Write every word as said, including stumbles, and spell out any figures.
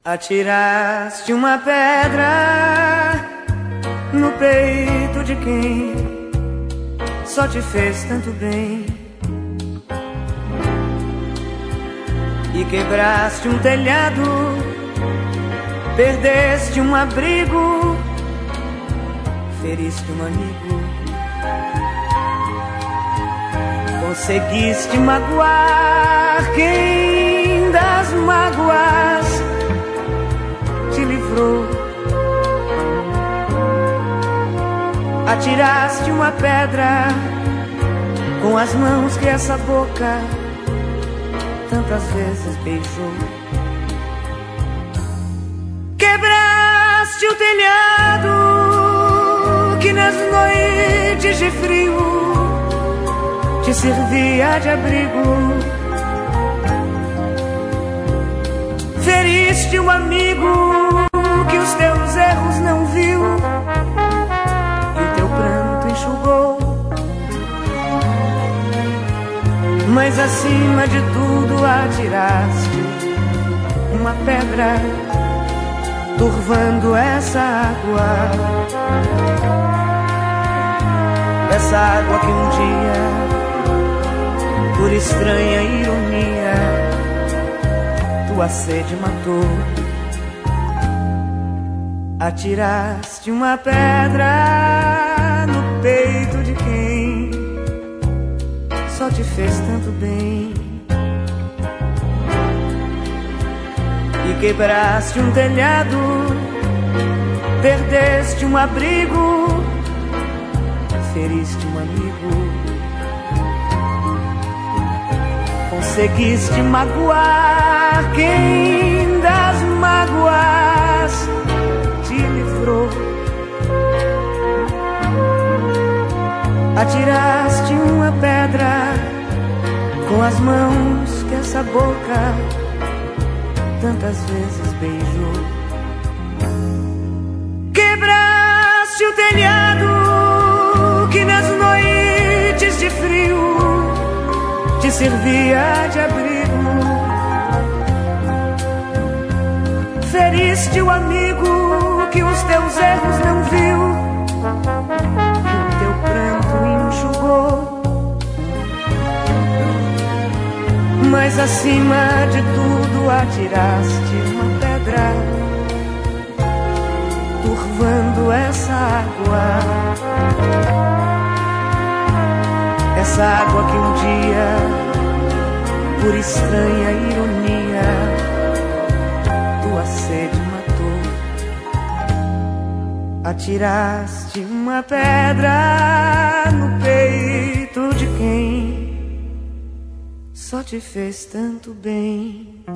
Atiraste uma pedra no peito de quem só te fez tanto bem, e quebraste um telhado, perdeste um abrigo, feriste um amigo, conseguiste magoar quem das mágoas te livrou. Atiraste uma pedra com as mãos que essa boca tantas vezes beijou. Quebraste o telhado que nas noites de frio te servia de abrigo. Feriste um amigo que os teus erros não viu, e o teu pranto enxugou. Mas acima de tudo atiraste uma pedra, turvando essa água, essa água que um dia, por estranha ironia, tua sede matou. Atiraste uma pedra no peito de quem só te fez tanto bem, e quebraste um telhado, perdeste um abrigo, feriste um amigo, conseguiste magoar quem das mágoas te livrou. Atiraste uma pedra com as mãos que essa boca tantas vezes beijou. Quebraste o telhado que nas noites de frio te servia de abrigo. Feriste o amigo que os teus erros não viu, e o teu pranto enxugou. Mas acima de tudo atiraste uma pedra, turvando essa água, essa água que um dia, por estranha ironia, tua sede matou. Atiraste uma pedra no peito de quem só te fez tanto bem.